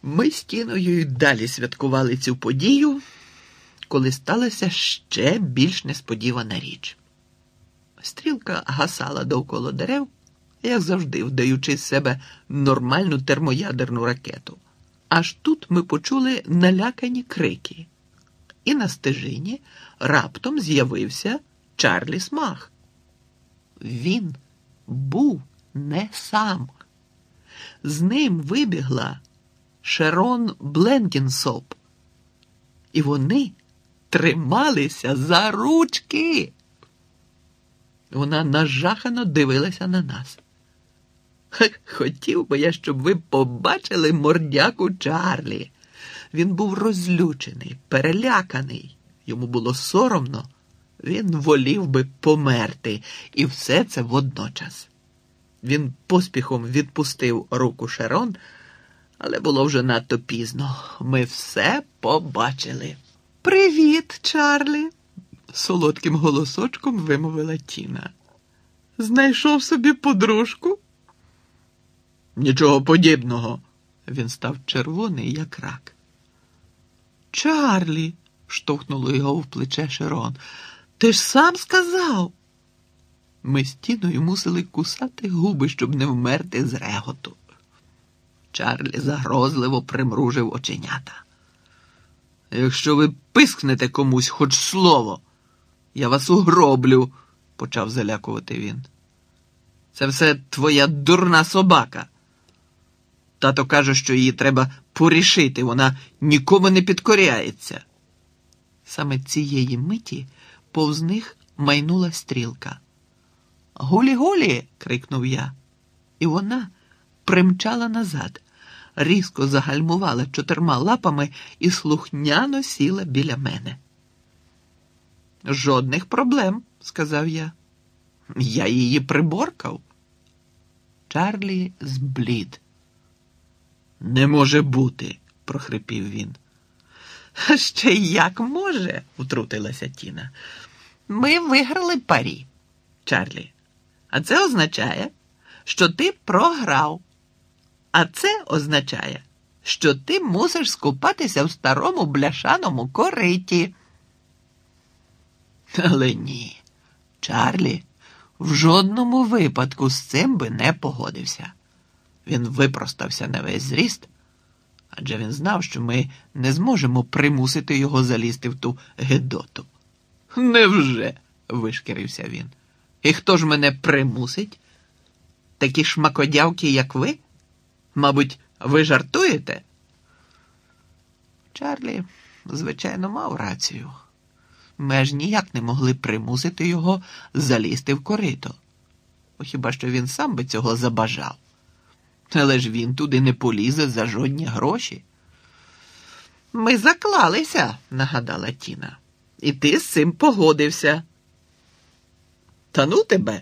Ми з Тіною й далі святкували цю подію, коли сталася ще більш несподівана річ. Стрілка гасала довкола дерев, як завжди, вдаючи з себе нормальну термоядерну ракету. Аж тут ми почули налякані крики. І на стежині раптом з'явився Чарлі Смах. Він був не сам. З ним вибігла Шерон Бленкінсоп. І вони трималися за ручки. Вона нажахано дивилася на нас. Хотів би я, щоб ви побачили мордяку Чарлі. Він був розлючений, переляканий. Йому було соромно. Він волів би померти. І все це водночас. Він поспіхом відпустив руку Шерон, але було вже надто пізно. Ми все побачили. «Привіт, Чарлі!» – солодким голосочком вимовила Тіна. «Знайшов собі подружку?» «Нічого подібного!» – він став червоний, як рак. «Чарлі!» – штовхнуло його в плече Шерон. «Ти ж сам сказав!» Ми з Тіною мусили кусати губи, щоб не вмерти з реготу. Чарлі загрозливо примружив оченята. «Якщо ви пискнете комусь хоч слово, я вас угроблю», – почав залякувати він. «Це все твоя дурна собака. Тато каже, що її треба порішити, вона нікому не підкоряється». Саме цієї миті повз них майнула стрілка. «Гулі-гулі!» – крикнув я. І вона примчала назад, різко загальмувала 4 лапами і слухняно сіла біля мене. «Жодних проблем», – сказав я. «Я її приборкав». Чарлі зблід. «Не може бути», – прохрипів він. «Ще як може», – втрутилася Тіна. «Ми виграли парі, Чарлі. А це означає, що ти програв. А це означає, що ти мусиш скупатися в старому бляшаному кориті». Але ні, Чарлі в жодному випадку з цим би не погодився. Він випростався на весь зріст, адже він знав, що ми не зможемо примусити його залізти в ту гедоту. «Невже?» – вишкірився він. «І хто ж мене примусить? Такі шмакодявки, як ви? Мабуть, ви жартуєте?» Чарлі, звичайно, мав рацію. Ми аж ніяк не могли примусити його залізти в корито. Хіба що він сам би цього забажав. Але ж він туди не полізе за жодні гроші. «Ми заклалися», – нагадала Тіна. «І ти з цим погодився». «Та ну тебе!»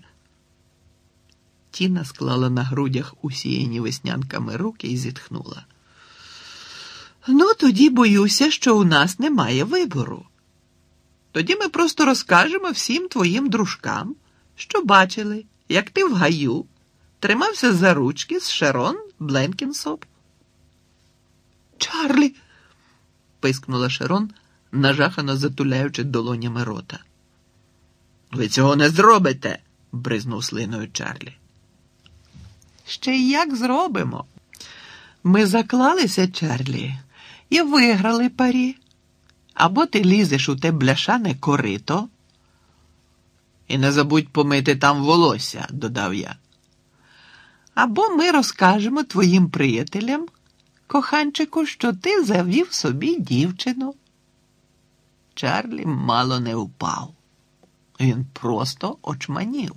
Тіна склала на грудях усіяні веснянками руки і зітхнула. «Ну, тоді боюся, що у нас немає вибору. Тоді ми просто розкажемо всім твоїм дружкам, що бачили, як ти в гаю тримався за ручки з Шерон Бленкінсоп». «Чарлі!» – пискнула Шерон, нажахано затуляючи долонями рота. «Ви цього не зробите!» – бризнув слиною Чарлі. «Ще як зробимо? Ми заклалися, Чарлі, і виграли парі. Або ти лізеш у те бляшане корито». «І не забудь помити там волосся», – додав я. «Або ми розкажемо твоїм приятелям, коханчику, що ти завів собі дівчину». Чарлі мало не впав. Він просто очманів.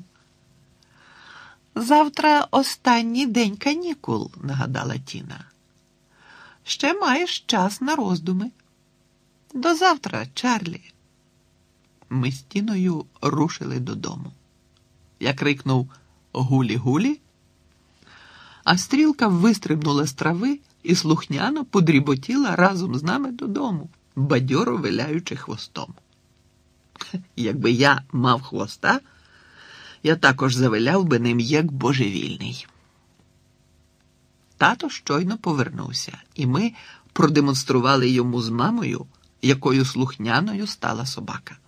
«Завтра останній день канікул», – нагадала Тіна. «Ще маєш час на роздуми. До завтра, Чарлі». Ми з Тіною рушили додому. Я крикнув «Гулі-гулі», а стрілка вистрибнула з трави і слухняно подріботіла разом з нами додому, бадьоро виляючи хвостом. Якби я мав хвоста, я також завиляв би ним як божевільний. Тато щойно повернувся, і ми продемонстрували йому з мамою, якою слухняною стала собака.